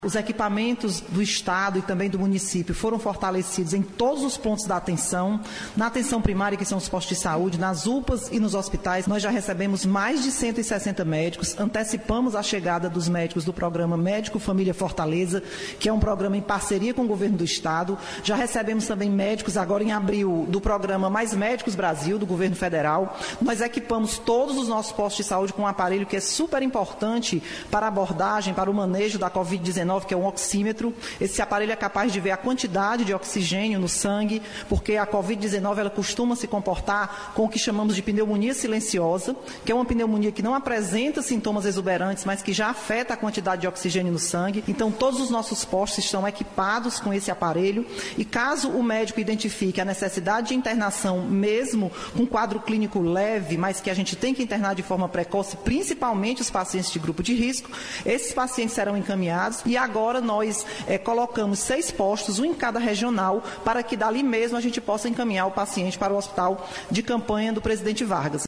Os equipamentos do Estado e também do município foram fortalecidos em todos os pontos da atenção, na atenção primária, que são os postos de saúde, nas UPAs e nos hospitais. Nós já recebemos mais de 160 médicos, antecipamos a chegada dos médicos do programa Médico Família Fortaleza, que é um programa em parceria com o governo do Estado. Já recebemos também médicos, agora em abril, do programa Mais Médicos Brasil, do governo federal. Nós equipamos todos os nossos postos de saúde com um aparelho que é super importante para a abordagem, para o manejo da Covid-19, que é um oxímetro. Esse aparelho é capaz de ver a quantidade de oxigênio no sangue, porque a Covid-19 ela costuma se comportar com o que chamamos de pneumonia silenciosa, que é uma pneumonia que não apresenta sintomas exuberantes, mas que já afeta a quantidade de oxigênio no sangue. Então, todos os nossos postos estão equipados com esse aparelho e caso o médico identifique a necessidade de internação, mesmo com quadro clínico leve, mas que a gente tem que internar de forma precoce, principalmente os pacientes de grupo de risco, esses pacientes serão encaminhados e agora nós colocamos 6 postos, um em cada regional, para que dali mesmo a gente possa encaminhar o paciente para o hospital de campanha do Presidente Vargas.